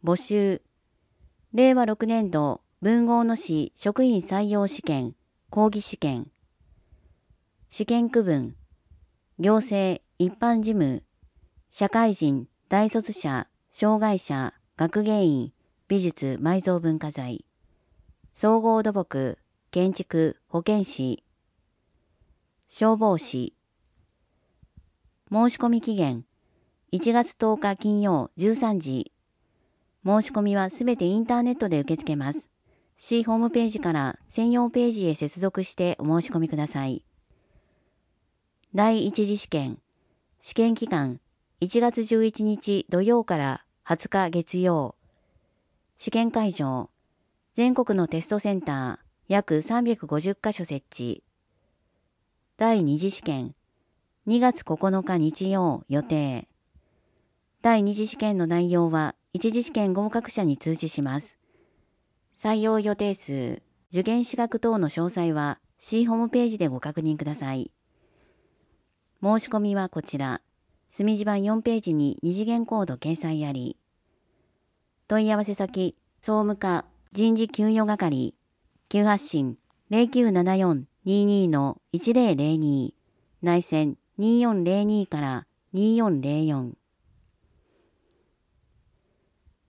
募集。令和6年度文豪の市職員採用試験、講義試験。試験区分。行政、一般事務、社会人、大卒者、障害者、学芸員、美術埋蔵文化財。総合土木、建築、保健師。消防士。申し込み期限。1月10日金曜13時。申し込みはすべてインターネットで受け付けます。市ホームページから専用ページへ接続してお申し込みください。第一次試験。試験期間1月11日土曜から20日月曜。試験会場。全国のテストセンター約350カ所設置。第二次試験。2月9日日曜予定。第二次試験の内容は一次試験合格者に通知します。採用予定数、受験資格等の詳細は市ホームページでご確認ください。申し込みはこちら。墨字盤4ページに二次元コード掲載あり。問い合わせ先、総務課人事給与係、急発進 0974-22-1002 内線2402から2404